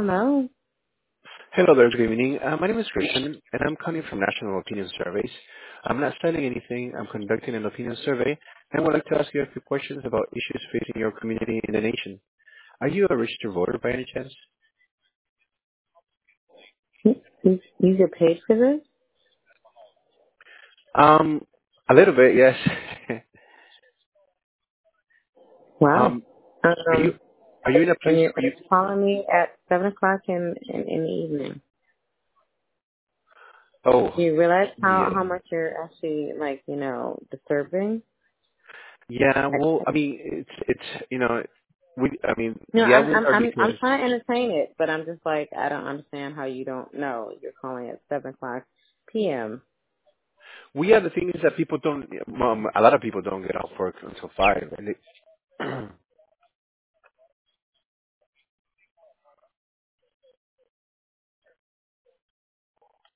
Hello. Hello there, good evening. My name is Christian, and I'm calling from National Opinion Surveys. I'm not selling anything. I'm conducting an opinion survey, and I would like to ask you a few questions about issues facing your community in the nation. Are you a registered voter by any chance? You get paid for this? Um, a little bit, yes. Wow. um, are you are you in a And place? you're calling me at 7 o'clock in the evening. Oh, Do you realize yeah, how much you're actually disturbing? yeah. I, Well, I mean, it's I mean, no, yeah, I'm we I'm are I'm I'm because trying to entertain it, but I'm just like I don't understand how you don't know you're calling at 7 o'clock p.m. we are the things that people don't. A lot of people don't get off work until 5, and they,